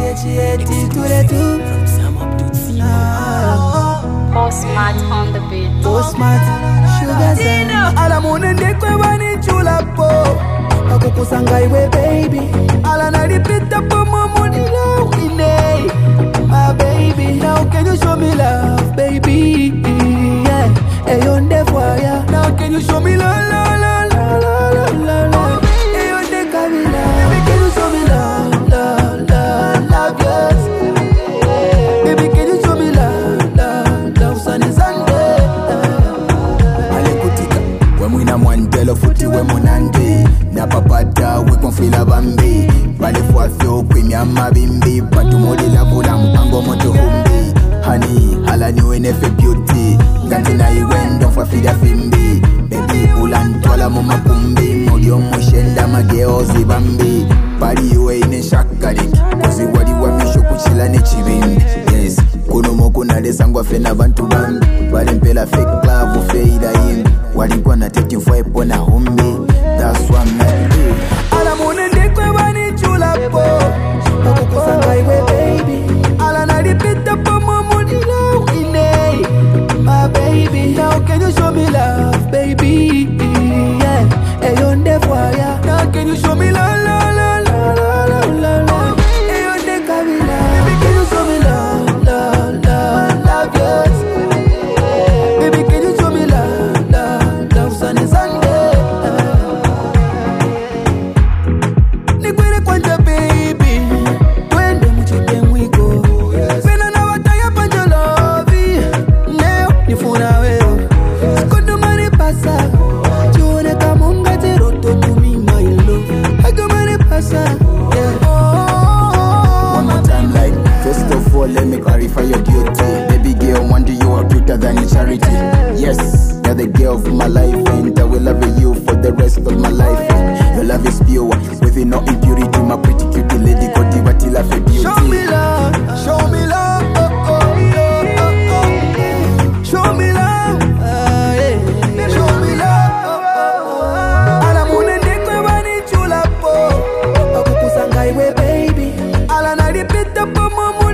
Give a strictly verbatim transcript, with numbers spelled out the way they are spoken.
Postmat on the beat. Postmat, sugar zone. Ala mune ndekwe wani chula po. Akukusanga iwe baby. Ala naripita po momuni love ine. My baby, now can you show me love, baby? Yeah, hey on the fire. Now can you show me love, love, love, love, love, love, love. Hey on the Camila, baby, can you show me love, love, love, love, yes. Baby, can you show me love, love, love, sunny Sunday. Alekutika, we mwina mwandelo futi we munande. Na papata we konfila bambi. Bale fwafyo kwimya mabimbi. Patu modi la vula mpango moto humbi. Honey, hala niwe nefe beauty. Ganti na iwendo fwafida fimbi. Baby ulantwala mu makumbi. Modi omushenda mageo zibambi. Bali iwe ine shakariki. Kozi wali wa misho kuchila ne chibimbi. Yes, kuno moku nale sangwa fena bantu bambi. Bali mpela fake love ufeida imbi. Wali kwa na taking for epo na humbi. That's what I'm like. Ala mune ndekwe wani chula po. Akukusanga iwe baby. Ala naripita po momuni love ine. My baby, now can you show me love, baby? Yeah, hey on the fire. Now can you show me love, love, love, love, love, love, love. Hey on the Camila, baby, can you show me love, love, love, love, yes. Baby, can you show me love, love, love, sunny Sunday. Nikwere kwanja baby, twende mchike mwiko. Pena na wataya panja lovi, neo nifuna weo. Sikondo mani pasa, chune kamunga jiroto kumi my love. Hago mani pasa, yeah. One more time, like, first of all, let me clarify your duty. Baby girl, one day you are cuter than a charity. Yes, you're the girl of my life, and I will love you for the rest of my life. And your love is pure, with no impurity. My pretty cutie lady, got you what you love for beauty. Show me love, show me love, oh, oh, oh, oh, oh. Show me love, ah, yeah. Show me love, oh, oh, oh. Ala mune ndekwe wani chula po. Akukusanga iwe baby. Ala naripita po momu